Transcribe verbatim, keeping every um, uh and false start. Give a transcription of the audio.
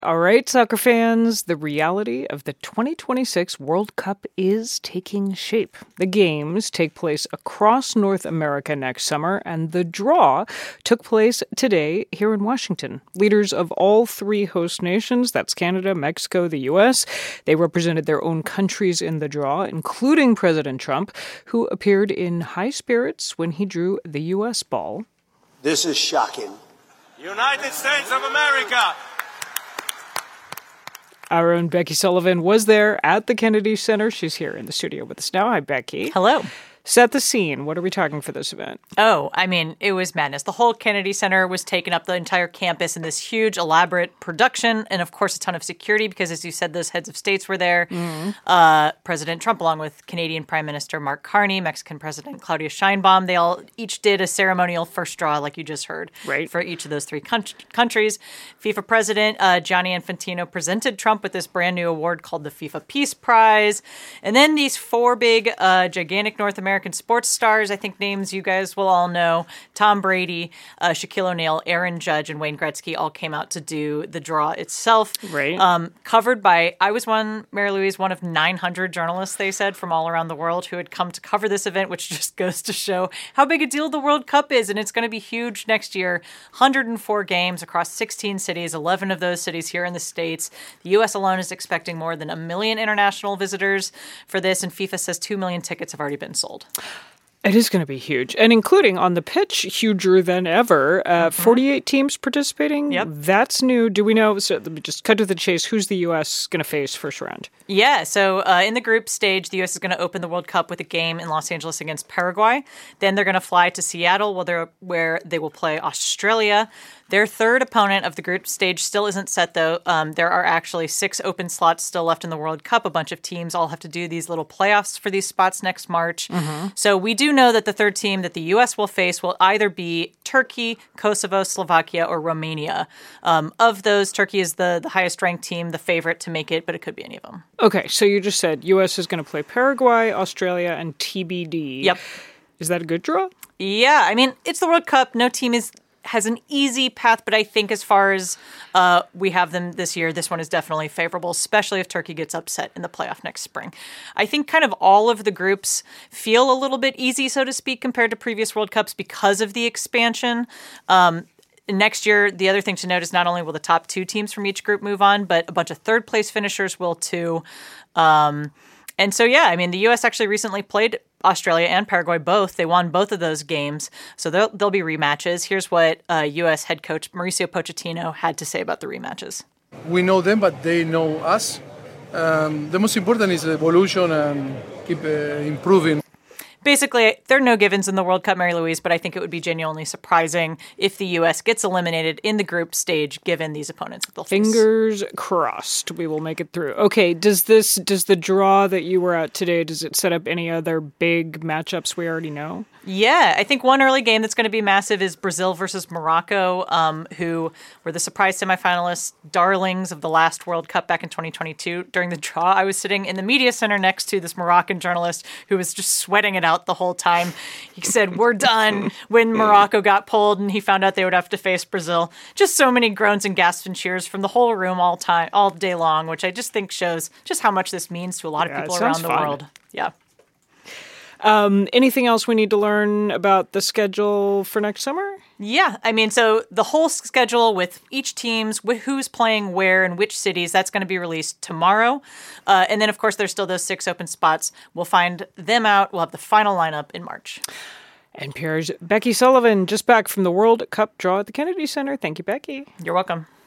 All right, soccer fans, the reality of the twenty twenty-six World Cup is taking shape. The games take place across North America next summer, and the draw took place today here in Washington. Leaders of all three host nations, that's Canada, Mexico, the U S, they represented their own countries in the draw, including President Trump, who appeared in high spirits when he drew the U S ball. This is shocking. United States of America! Our own Becky Sullivan was there at the Kennedy Center. She's here in the studio with us now. Hi, Becky. Hello. Set the scene. What are we talking for this event? Oh, I mean, it was madness. The whole Kennedy Center was taken up, the entire campus, in this huge, elaborate production. And, of course, a ton of security because, as you said, those heads of states were there. Mm-hmm. Uh, President Trump, along with Canadian Prime Minister Mark Carney, Mexican President Claudia Sheinbaum, they all each did a ceremonial first draw, like you just heard, right, for each of those three con- countries. FIFA President uh, Gianni Infantino presented Trump with this brand new award called the FIFA Peace Prize. And then these four big, uh, gigantic North American American sports stars, I think names you guys will all know, Tom Brady, uh, Shaquille O'Neal, Aaron Judge, and Wayne Gretzky all came out to do the draw itself. Right. Um, covered by, I was one, Mary Louise, one of nine hundred journalists, they said, from all around the world who had come to cover this event, which just goes to show how big a deal the World Cup is. And it's going to be huge next year. one hundred four games across sixteen cities, eleven of those cities here in the States. The U S alone is expecting more than a million international visitors for this, and FIFA says two million tickets have already been sold. It is going to be huge, and including on the pitch, huger than ever. Uh, mm-hmm. forty-eight teams participating. Yep. That's new. Do we know, so let me just cut to the chase, who's the U S going to face first round? Yeah, so uh, in the group stage, the U S is going to open the World Cup with a game in Los Angeles against Paraguay. Then they're going to fly to Seattle, where, they're, where they will play Australia. Their third opponent of the group stage still isn't set, though. Um, there are actually six open slots still left in the World Cup. A bunch of teams all have to do these little playoffs for these spots next March. Mm-hmm. So we do know that the third team that the U S will face will either be Turkey, Kosovo, Slovakia, or Romania. Um, of those, Turkey is the, the highest-ranked team, the favorite to make it, but it could be any of them. Okay, so you just said U S is going to play Paraguay, Australia, and T B D. Yep. Is that a good draw? Yeah, I mean, it's the World Cup. No team is... has an easy path, but I think as far as uh, we have them this year, this one is definitely favorable, especially if Turkey gets upset in the playoff next spring. I think kind of all of the groups feel a little bit easy, so to speak, compared to previous World Cups because of the expansion. Um, next year, the other thing to note is not only will the top two teams from each group move on, but a bunch of third-place finishers will too. Um, and so, yeah, I mean, the U S actually recently played Australia and Paraguay both. They won both of those games, so there'll, there'll be rematches. Here's what uh, U S head coach Mauricio Pochettino had to say about the rematches. We know them, but they know us. Um, the most important is evolution and keep uh, improving. Basically, there are no givens in the World Cup, Mary Louise, but I think it would be genuinely surprising if the U S gets eliminated in the group stage, given these opponents that they'll face. Fingers crossed we will make it through. Okay, does this does the draw that you were at today, does it set up any other big matchups we already know? Yeah, I think one early game that's going to be massive is Brazil versus Morocco, um, who were the surprise semifinalists, darlings of the last World Cup back in twenty twenty-two. During the draw, I was sitting in the media center next to this Moroccan journalist who was just sweating it out the whole time. He said, "We're done," when Morocco got pulled and he found out they would have to face Brazil. Just so many groans and gasps and cheers from the whole room all time, all day long, which I just think shows just how much this means to a lot of yeah, people around the fun. world. Yeah. Um, anything else we need to learn about the schedule for next summer? Yeah, I mean, so the whole schedule with each team's, wh- who's playing where and which cities, that's going to be released tomorrow. Uh, and then, of course, there's still those six open spots. We'll find them out. We'll have the final lineup in March. N P R's Becky Sullivan, just back from the World Cup draw at the Kennedy Center. Thank you, Becky. You're welcome.